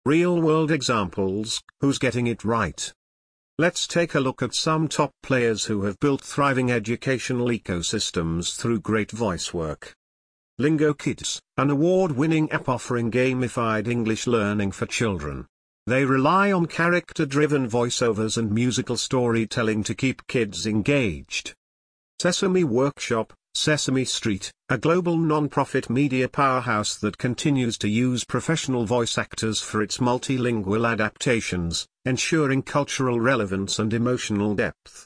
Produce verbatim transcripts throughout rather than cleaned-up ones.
Real-world examples, who's getting it right? Let's take a look at some top players who have built thriving educational ecosystems through great voice work. Lingo Kids, an award-winning app offering gamified English learning for children. They rely on character-driven voiceovers and musical storytelling to keep kids engaged. Sesame Workshop, Sesame Street, a global non-profit media powerhouse that continues to use professional voice actors for its multilingual adaptations, ensuring cultural relevance and emotional depth.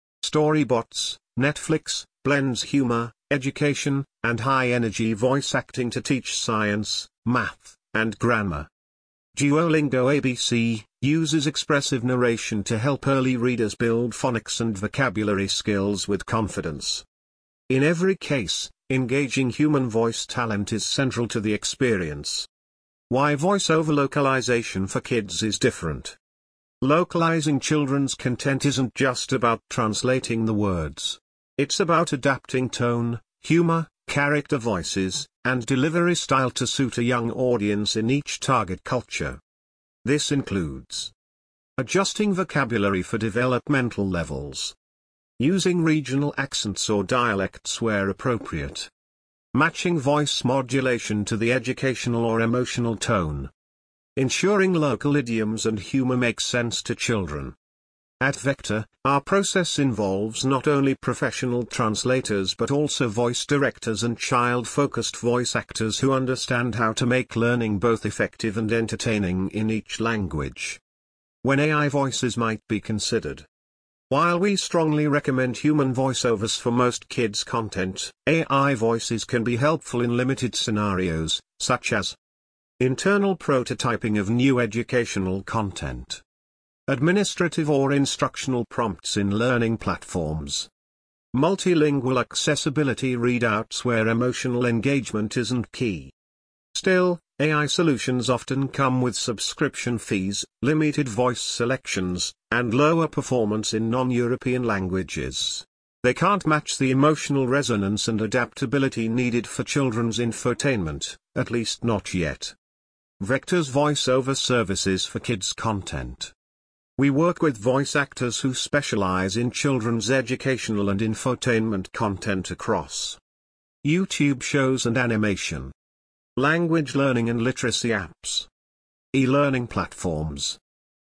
Storybots, Netflix, blends humor, education, and high-energy voice acting to teach science, math, and grammar. Duolingo A B C uses expressive narration to help early readers build phonics and vocabulary skills with confidence. In every case, engaging human voice talent is central to the experience. Why voice-over localization for kids is different. Localizing children's content isn't just about translating the words. It's about adapting tone, humor, character voices, and delivery style to suit a young audience in each target culture. This includes adjusting vocabulary for developmental levels, using regional accents or dialects where appropriate, matching voice modulation to the educational or emotional tone, ensuring local idioms and humor make sense to children. At Vector, our process involves not only professional translators but also voice directors and child-focused voice actors who understand how to make learning both effective and entertaining in each language. When A I voices might be considered. While we strongly recommend human voiceovers for most kids' content, A I voices can be helpful in limited scenarios, such as internal prototyping of new educational content, administrative or instructional prompts in learning platforms, multilingual accessibility readouts where emotional engagement isn't key. Still, A I solutions often come with subscription fees, limited voice selections, and lower performance in non-European languages. They can't match the emotional resonance and adaptability needed for children's infotainment, at least not yet. Vector's voice-over services for kids' content. We work with voice actors who specialize in children's educational and infotainment content across YouTube shows and animation, language learning and literacy apps, e-learning platforms,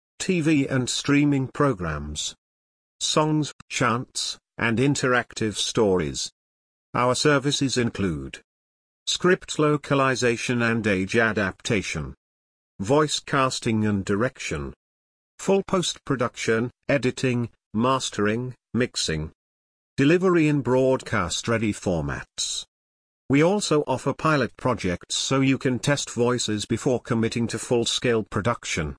T V and streaming programs, songs, chants, and interactive stories. Our services include script localization and age adaptation, voice casting and direction, full post-production, editing, mastering, mixing, delivery in broadcast-ready formats. We also offer pilot projects so you can test voices before committing to full-scale production.